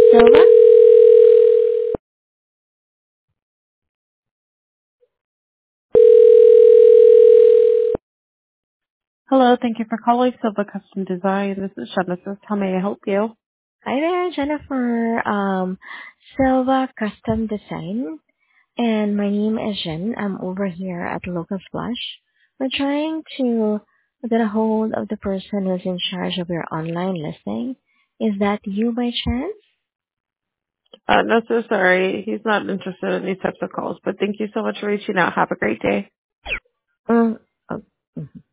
Silva. Hello, thank you for calling Silva Custom Design. This is Genesis. How may I help you? Hi there, Jennifer. Silva Custom Design. And my name is Jen. I'm over here at Local Flush. We're trying to get a hold of the person who's in charge of your online listing. Is that you by chance? No, so sorry. He's not interested in these types of calls, but thank you so much for reaching out. Have a great day. Mm, oh, mhm.